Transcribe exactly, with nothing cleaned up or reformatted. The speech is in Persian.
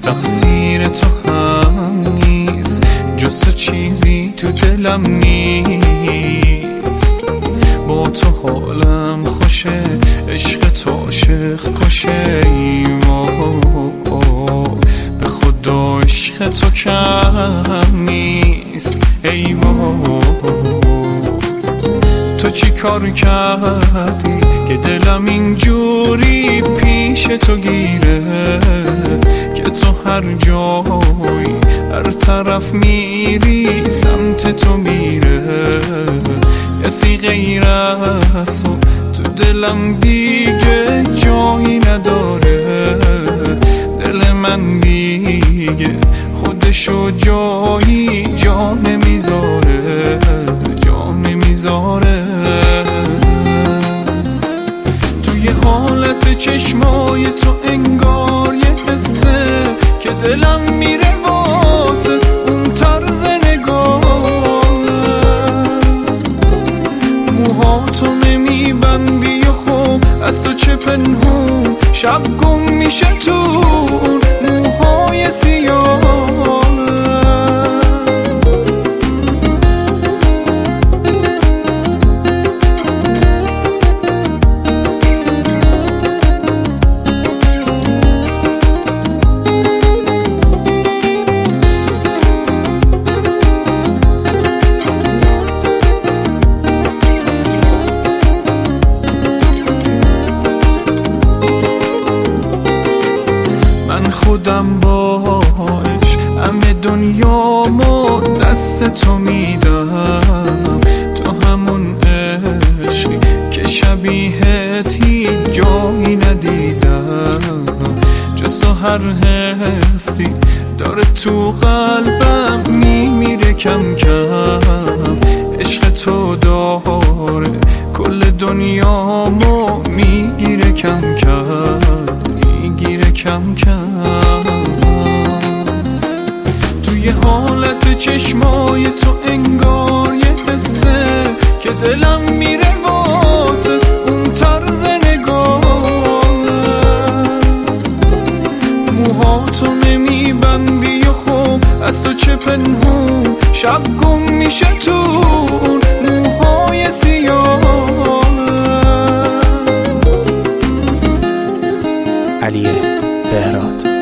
تقصیر تو هم نیست، جز تو چیزی تو دلم نیست. با تو حالم خوشه، عشق تو عاشق کشه. ایوا به خدا عشق تو کم نیست. ایوا تو چی کار کردی که دلم اینجوری پیش تو گیره، که تو هر جایی هر طرف میری سمت تو میره. کسی غیر از تو تو دلم دیگه جایی نداره. دل من دیگه خودشو جایی جا نمیذاره، جا نمیذاره. توی حالت چشمای تو انگار یه حسه که دلم میره واسه اون طرز نگاه. موهاتو نمیبندی و خوب از تو چه پنهون، شب گم میشه تو اون موهای سیاه. خودم باش همه دنیامو دست تو میدم. تو همون عشقی که شبیهت هیچ جایی ندیدم. جز تو هر حسی داره تو قلبم میمیره کم کم. عشق تو داره کل دنیامو میگیره کم کم، میگیره کم کم. توی حالت چشمای تو انگار یه حسه که دلم میره واسه اون طرز نگاه. موهاتو نمیبندی و خوب از تو چه پنهون، شب گم میشه تو اون موهای سیاه. علی بهراد.